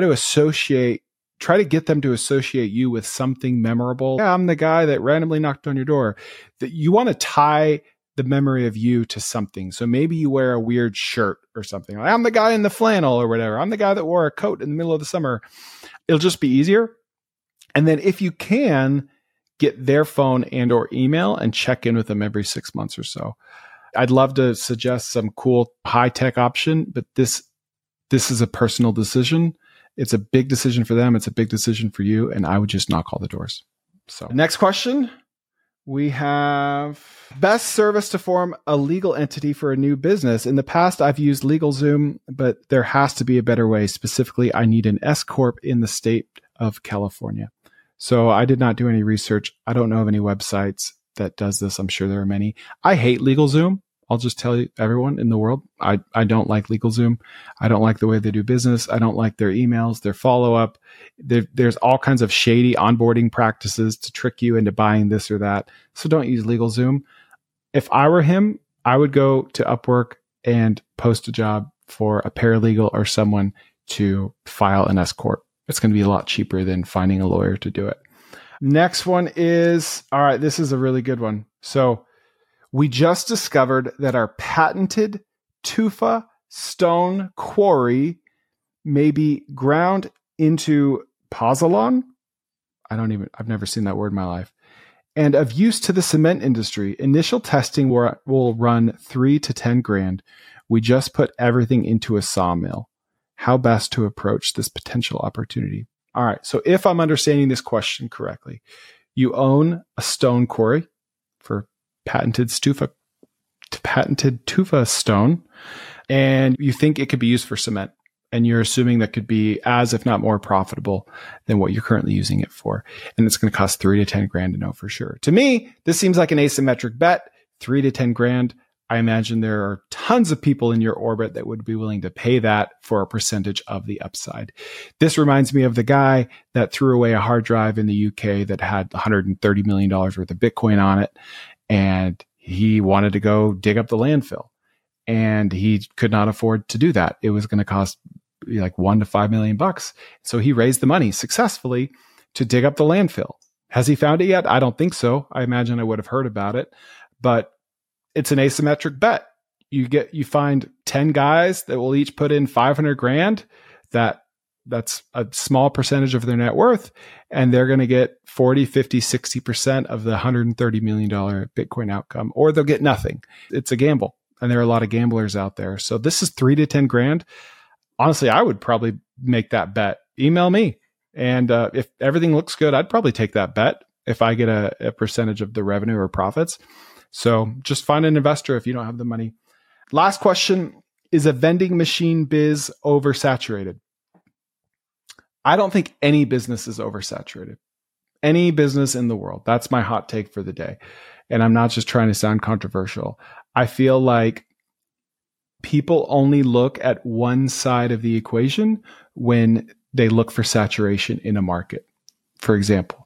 to get them to associate you with something memorable. Yeah, I'm the guy that randomly knocked on your door. That you want to tie the memory of you to something. So maybe you wear a weird shirt or something. Like, I'm the guy in the flannel or whatever. I'm the guy that wore a coat in the middle of the summer. It'll just be easier. And then if you can, get their phone and or email and check in with them every 6 months or so. I'd love to suggest some cool high-tech option, but this is a personal decision. It's a big decision for them. It's a big decision for you. And I would just knock all the doors. So next question. We have best service to form a legal entity for a new business. In the past, I've used LegalZoom, but there has to be a better way. Specifically, I need an S Corp in the state of California. So I did not do any research. I don't know of any websites that does this. I'm sure there are many. I hate LegalZoom. I'll just tell you, everyone in the world, I don't like LegalZoom. I don't like the way they do business. I don't like their emails, their follow-up. There's all kinds of shady onboarding practices to trick you into buying this or that. So don't use LegalZoom. If I were him, I would go to Upwork and post a job for a paralegal or someone to file an S Corp. It's going to be a lot cheaper than finding a lawyer to do it. Next one is, all right, this is a really good one. So we just discovered that our patented tufa stone quarry may be ground into pozzolan. I've never seen that word in my life. And of use to the cement industry. Initial testing will run $3,000 to $10,000. We just put everything into a sawmill. How best to approach this potential opportunity? All right. So if I'm understanding this question correctly, you own a stone quarry for patented tufa stone, and you think it could be used for cement, and you're assuming that could be as, if not more profitable than what you're currently using it for. And it's going to cost $3,000 to $10,000 to know for sure. To me, this seems like an asymmetric bet. $3,000 to $10,000. I imagine there are tons of people in your orbit that would be willing to pay that for a percentage of the upside. This reminds me of the guy that threw away a hard drive in the UK that had $130 million worth of Bitcoin on it. And he wanted to go dig up the landfill. And he could not afford to do that. It was going to cost like $1 to $5 million. So he raised the money successfully to dig up the landfill. Has he found it yet? I don't think so. I imagine I would have heard about it, but it's an asymmetric bet. You find 10 guys that will each put in 500 grand. That's a small percentage of their net worth. And they're going to get 40, 50, 60% of the $130 million Bitcoin outcome, or they'll get nothing. It's a gamble. And there are a lot of gamblers out there. So this is 3 to 10 grand. Honestly, I would probably make that bet. Email me. And if everything looks good, I'd probably take that bet if I get a percentage of the revenue or profits. So just find an investor if you don't have the money. Last question, is a vending machine biz oversaturated? I don't think any business is oversaturated. Any business in the world. That's my hot take for the day. And I'm not just trying to sound controversial. I feel like people only look at one side of the equation when they look for saturation in a market. For example,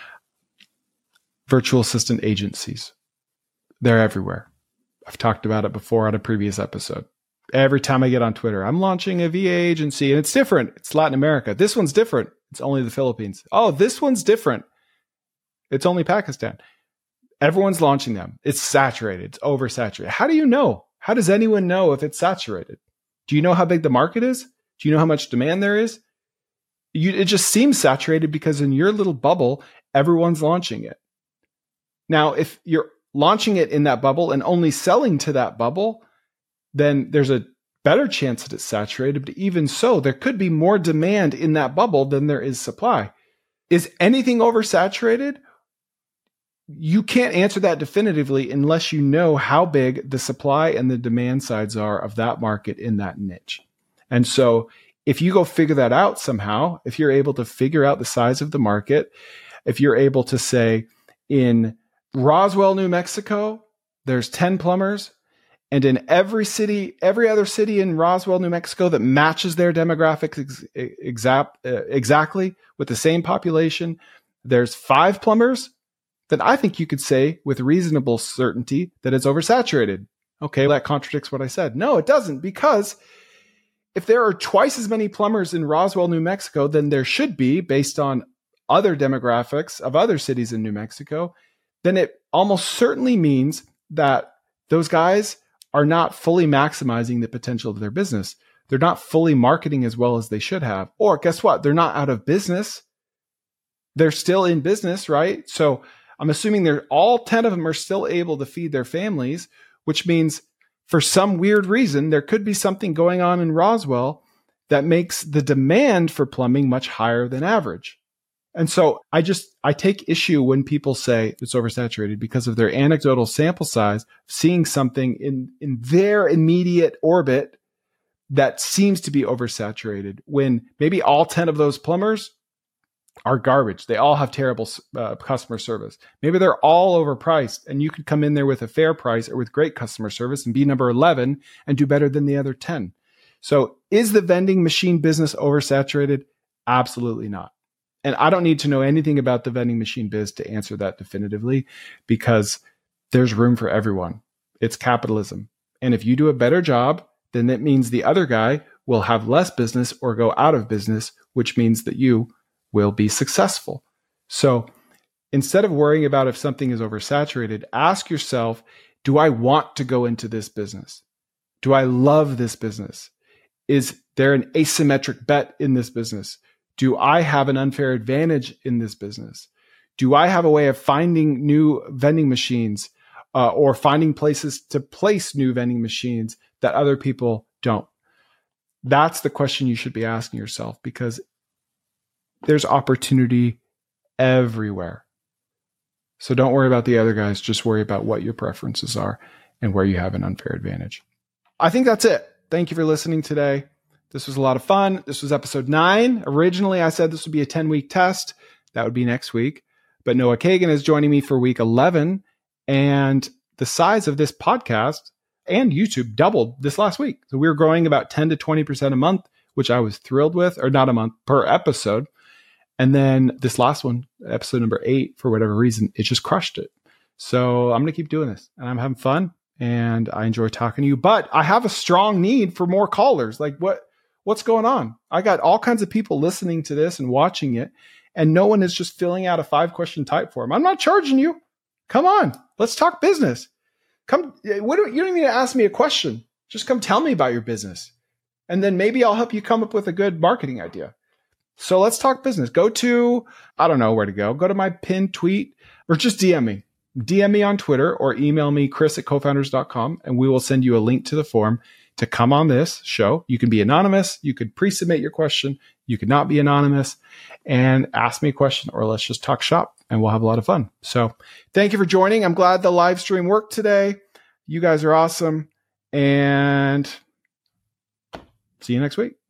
virtual assistant agencies. They're everywhere. I've talked about it before on a previous episode. Every time I get on Twitter, I'm launching a VA agency and it's different. It's Latin America. This one's different. It's only the Philippines. Oh, this one's different. It's only Pakistan. Everyone's launching them. It's saturated. It's oversaturated. How do you know? How does anyone know if it's saturated? Do you know how big the market is? Do you know how much demand there is? It just seems saturated because in your little bubble, everyone's launching it. Now, if you're launching it in that bubble and only selling to that bubble, then there's a better chance that it's saturated. But even so, there could be more demand in that bubble than there is supply. Is anything oversaturated? You can't answer that definitively unless you know how big the supply and the demand sides are of that market in that niche. And so if you go figure that out somehow, if you're able to figure out the size of the market, if you're able to say in Roswell, New Mexico, there's 10 plumbers, and in every other city in Roswell, New Mexico that matches their demographics exactly with the same population, there's 5 plumbers, then I think you could say with reasonable certainty that it's oversaturated. Okay, that contradicts what I said. No, it doesn't, because if there are twice as many plumbers in Roswell, New Mexico than there should be based on other demographics of other cities in New Mexico, then it almost certainly means that those guys are not fully maximizing the potential of their business. They're not fully marketing as well as they should have. Or guess what? They're not out of business. They're still in business, right? So I'm assuming all 10 of them are still able to feed their families, which means for some weird reason, there could be something going on in Roswell that makes the demand for plumbing much higher than average. And so I take issue when people say it's oversaturated because of their anecdotal sample size, seeing something in their immediate orbit that seems to be oversaturated when maybe all 10 of those plumbers are garbage. They all have terrible customer service. Maybe they're all overpriced and you could come in there with a fair price or with great customer service and be number 11 and do better than the other 10. So is the vending machine business oversaturated? Absolutely not. And I don't need to know anything about the vending machine biz to answer that definitively, because there's room for everyone. It's capitalism. And if you do a better job, then that means the other guy will have less business or go out of business, which means that you will be successful. So instead of worrying about if something is oversaturated, ask yourself, do I want to go into this business? Do I love this business? Is there an asymmetric bet in this business? Do I have an unfair advantage in this business? Do I have a way of finding new vending machines or finding places to place new vending machines that other people don't? That's the question you should be asking yourself, because there's opportunity everywhere. So don't worry about the other guys. Just worry about what your preferences are and where you have an unfair advantage. I think that's it. Thank you for listening today. This was a lot of fun. This was episode 9. Originally, I said this would be a 10-week test. That would be next week. But Noah Kagan is joining me for week 11. And the size of this podcast, and YouTube doubled this last week. So we were growing about 10 to 20% a month, which I was thrilled with, or not a month, per episode. And then this last one, episode number 8, for whatever reason, it just crushed it. So I'm going to keep doing this, and I'm having fun, and I enjoy talking to you. But I have a strong need for more callers. Like, what's going on? I got all kinds of people listening to this and watching it, and no one is just filling out a 5-question type form. I'm not charging you. Come on, let's talk business. You don't need to ask me a question. Just come tell me about your business, and then maybe I'll help you come up with a good marketing idea. So let's talk business. Go to, I don't know where to go. Go to my pinned tweet, or just DM me. DM me on Twitter or email me, chris@cofounders.com, and we will send you a link to the form to come on this show. You can be anonymous. You could pre-submit your question. You could not be anonymous and ask me a question, or let's just talk shop and we'll have a lot of fun. So thank you for joining. I'm glad the live stream worked today. You guys are awesome, and see you next week.